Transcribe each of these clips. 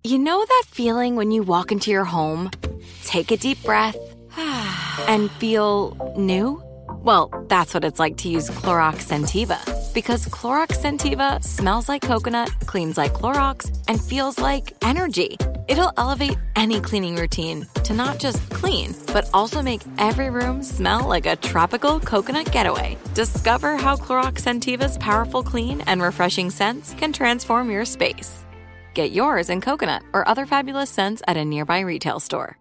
You know that feeling when you walk into your home, take a deep breath, and feel new? Well, that's what it's like to use Clorox Scentiva. Because Clorox Scentiva smells like coconut, cleans like Clorox, and feels like energy. It'll elevate any cleaning routine to not just clean, but also make every room smell like a tropical coconut getaway. Discover how Clorox Scentiva's powerful clean and refreshing scents can transform your space. Get yours in coconut or other fabulous scents at a nearby retail store.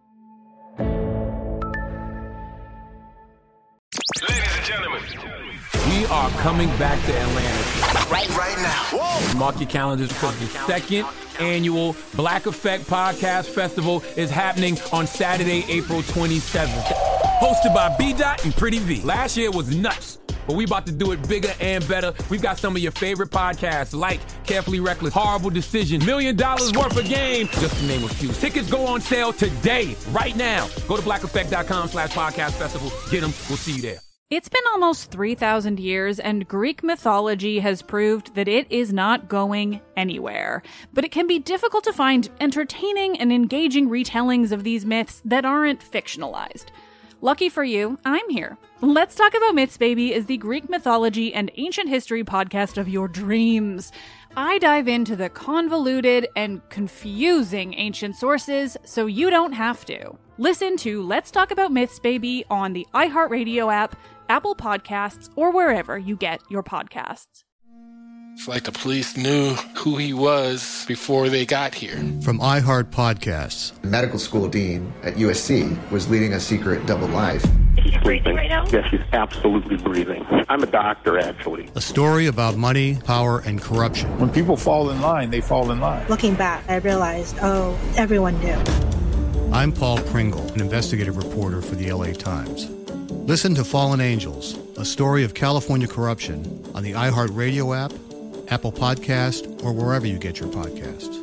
Ladies and gentlemen, we are coming back to Atlanta. Right now. Whoa. Mark your calendars because the second annual Black Effect Podcast Festival is happening on Saturday, April 27th. Hosted by B-Dot and Pretty V. Last year was nuts, but we about to do it bigger and better. We've got some of your favorite podcasts like Carefully Reckless, Horrible Decision, $1 Million Worth of Game, just to name a few. Tickets go on sale today, right now. Go to blackeffect.com/podcast festival. Get them. We'll see you there. It's been almost 3,000 years, and Greek mythology has proved that it is not going anywhere. But it can be difficult to find entertaining and engaging retellings of these myths that aren't fictionalized. Lucky for you, I'm here. Let's Talk About Myths, Baby is the Greek mythology and ancient history podcast of your dreams. I dive into the convoluted and confusing ancient sources so you don't have to. Listen to Let's Talk About Myths, Baby on the iHeartRadio app, Apple Podcasts, or wherever you get your podcasts. It's like the police knew who he was before they got here. From iHeart Podcasts. The medical school dean at USC was leading a secret double life. He's breathing right now? Yes, he's absolutely breathing. I'm a doctor, actually. A story about money, power, and corruption. When people fall in line, they fall in line. Looking back, I realized, everyone knew. I'm Paul Pringle, an investigative reporter for the LA Times. Listen to Fallen Angels, a story of California corruption on the iHeartRadio app, Apple Podcast, or wherever you get your podcasts.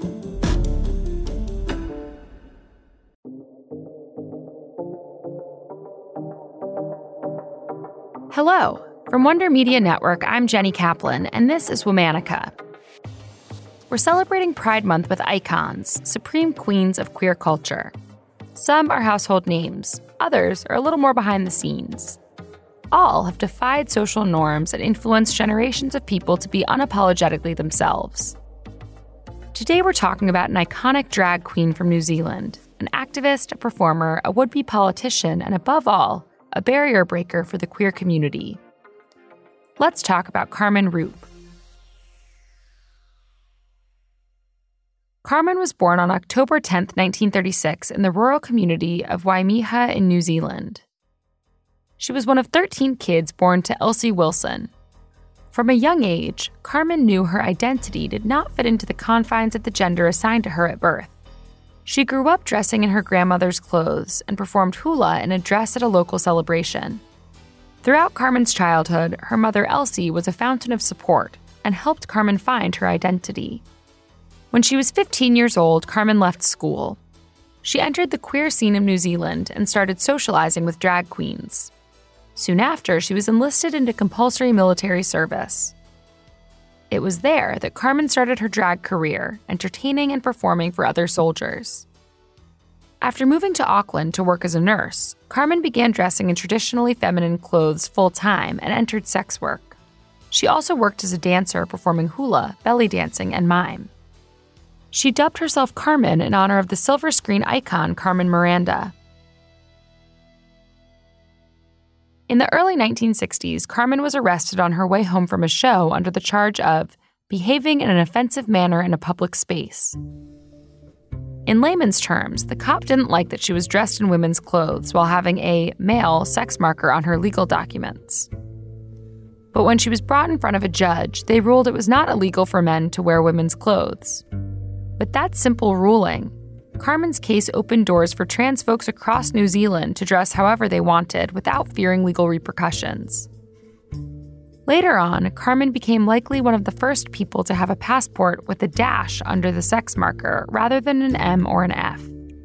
Hello. From Wonder Media Network, I'm Jenny Kaplan, and this is Womanica. We're celebrating Pride Month with icons, supreme queens of queer culture. Some are household names, others are a little more behind the scenes. All have defied social norms and influenced generations of people to be unapologetically themselves. Today we're talking about an iconic drag queen from New Zealand, an activist, a performer, a would-be politician, and above all, a barrier breaker for the queer community. Let's talk about Carmen Roop. Carmen was born on October 10, 1936, in the rural community of Waimiha in New Zealand. She was one of 13 kids born to Elsie Wilson. From a young age, Carmen knew her identity did not fit into the confines of the gender assigned to her at birth. She grew up dressing in her grandmother's clothes and performed hula in a dress at a local celebration. Throughout Carmen's childhood, her mother Elsie was a fountain of support and helped Carmen find her identity. When she was 15 years old, Carmen left school. She entered the queer scene of New Zealand and started socializing with drag queens. Soon after, she was enlisted into compulsory military service. It was there that Carmen started her drag career, entertaining and performing for other soldiers. After moving to Auckland to work as a nurse, Carmen began dressing in traditionally feminine clothes full-time and entered sex work. She also worked as a dancer, performing hula, belly dancing, and mime. She dubbed herself Carmen in honor of the silver screen icon Carmen Miranda. In the early 1960s, Carmen was arrested on her way home from a show under the charge of behaving in an offensive manner in a public space. In layman's terms, the cop didn't like that she was dressed in women's clothes while having a male sex marker on her legal documents. But when she was brought in front of a judge, they ruled it was not illegal for men to wear women's clothes. With that simple ruling, Carmen's case opened doors for trans folks across New Zealand to dress however they wanted without fearing legal repercussions. Later on, Carmen became likely one of the first people to have a passport with a dash under the sex marker rather than an M or an F.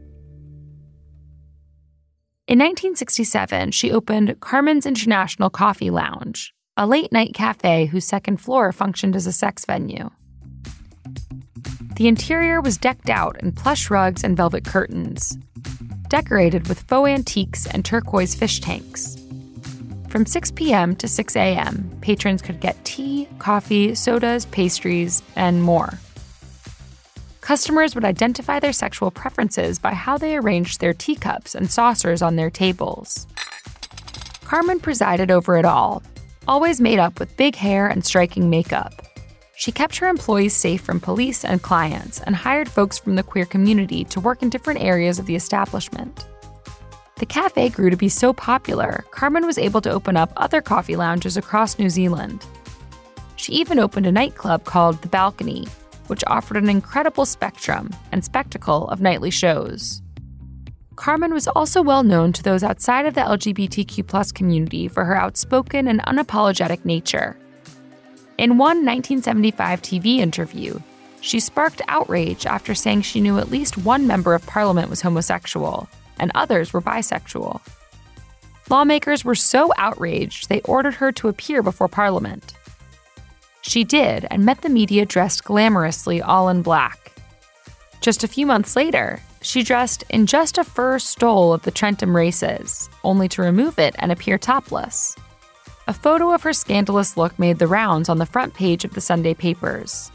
In 1967, she opened Carmen's International Coffee Lounge, a late-night cafe whose second floor functioned as a sex venue. The interior was decked out in plush rugs and velvet curtains, decorated with faux antiques and turquoise fish tanks. From 6 p.m. to 6 a.m., patrons could get tea, coffee, sodas, pastries, and more. Customers would identify their sexual preferences by how they arranged their teacups and saucers on their tables. Carmen presided over it all, always made up with big hair and striking makeup. She kept her employees safe from police and clients and hired folks from the queer community to work in different areas of the establishment. The cafe grew to be so popular, Carmen was able to open up other coffee lounges across New Zealand. She even opened a nightclub called The Balcony, which offered an incredible spectrum and spectacle of nightly shows. Carmen was also well known to those outside of the LGBTQ+ community for her outspoken and unapologetic nature. In one 1975 TV interview, she sparked outrage after saying she knew at least one member of parliament was homosexual, and others were bisexual. Lawmakers were so outraged they ordered her to appear before Parliament. She did, and met the media dressed glamorously all in black. Just a few months later, she dressed in just a fur stole of the Trentham races, only to remove it and appear topless. A photo of her scandalous look made the rounds on the front page of the Sunday papers.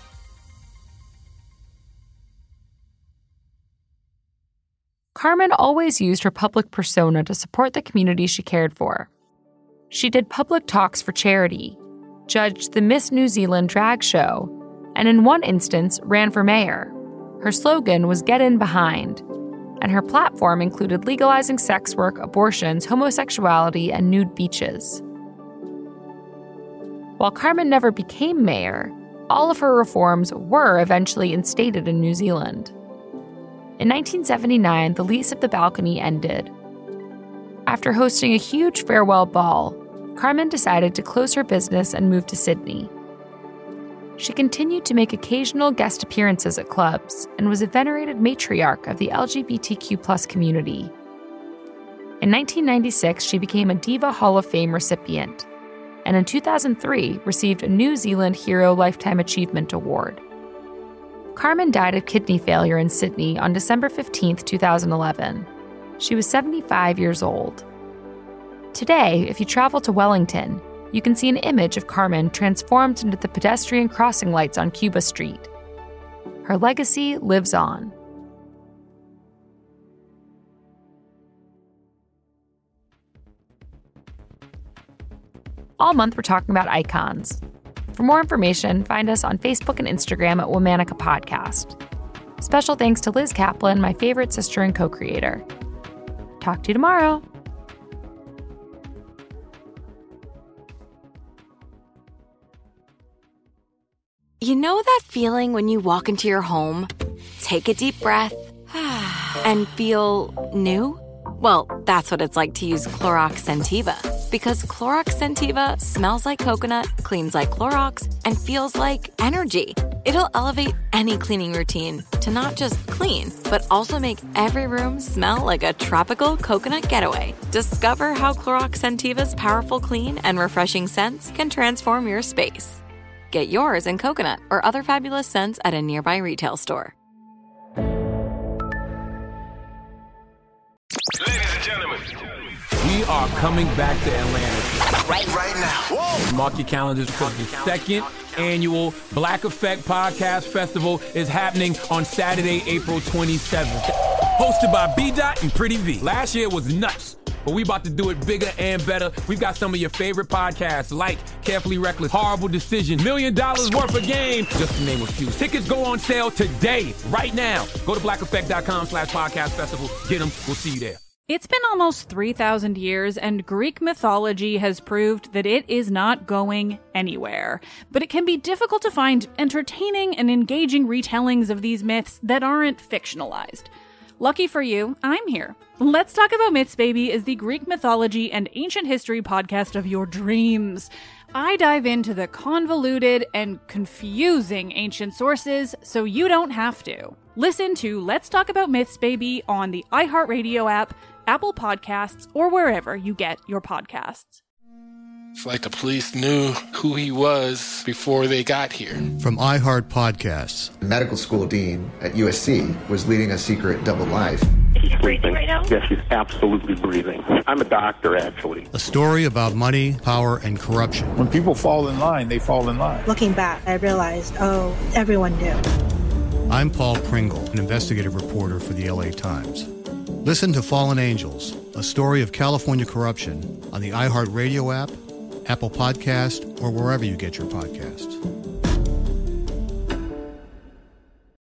Carmen always used her public persona to support the community she cared for. She did public talks for charity, judged the Miss New Zealand drag show, and in one instance ran for mayor. Her slogan was "Get in behind," and her platform included legalizing sex work, abortions, homosexuality, and nude beaches. While Carmen never became mayor, all of her reforms were eventually instated in New Zealand. In 1979, the lease of the balcony ended. After hosting a huge farewell ball, Carmen decided to close her business and move to Sydney. She continued to make occasional guest appearances at clubs and was a venerated matriarch of the LGBTQ+ community. In 1996, she became a Diva Hall of Fame recipient, and in 2003 received a New Zealand Hero Lifetime Achievement Award. Carmen died of kidney failure in Sydney on December 15, 2011. She was 75 years old. Today, if you travel to Wellington, you can see an image of Carmen transformed into the pedestrian crossing lights on Cuba Street. Her legacy lives on. All month, we're talking about icons. For more information, find us on Facebook and Instagram at Womanica Podcast. Special thanks to Liz Kaplan, my favorite sister and co-creator. Talk to you tomorrow. You know that feeling when you walk into your home, take a deep breath, and feel new? Well, that's what it's like to use Clorox Scentiva. Because Clorox Scentiva smells like coconut, cleans like Clorox, and feels like energy. It'll elevate any cleaning routine to not just clean, but also make every room smell like a tropical coconut getaway. Discover how Clorox Scentiva's powerful clean and refreshing scents can transform your space. Get yours in coconut or other fabulous scents at a nearby retail store. Ladies and gentlemen, we are coming back to Atlanta. Right now. Whoa. Mark your calendars because the second annual Black Effect Podcast Festival is happening on Saturday, April 27th. Hosted by B-Dot and Pretty V. Last year was nuts, but we about to do it bigger and better. We've got some of your favorite podcasts like Carefully Reckless, Horrible Decision, $1 Million Worth of Game, just to name a few. Tickets go on sale today, right now. Go to blackeffect.com/podcast festival. Get them. We'll see you there. It's been almost 3,000 years, and Greek mythology has proved that it is not going anywhere. But it can be difficult to find entertaining and engaging retellings of these myths that aren't fictionalized. Lucky for you, I'm here. Let's Talk About Myths, Baby is the Greek mythology and ancient history podcast of your dreams. I dive into the convoluted and confusing ancient sources so you don't have to. Listen to Let's Talk About Myths, Baby on the iHeartRadio app, Apple Podcasts, or wherever you get your podcasts. It's like the police knew who he was before they got here. From iHeart Podcasts. The medical school dean at USC was leading a secret double life. Is she breathing right now? Yes, she's absolutely breathing. I'm a doctor, actually. A story about money, power, and corruption. When people fall in line, they fall in line. Looking back, I realized, everyone knew. I'm Paul Pringle, an investigative reporter for the LA Times. Listen to Fallen Angels, a story of California corruption on the iHeart Radio app, Apple Podcast, or wherever you get your podcasts.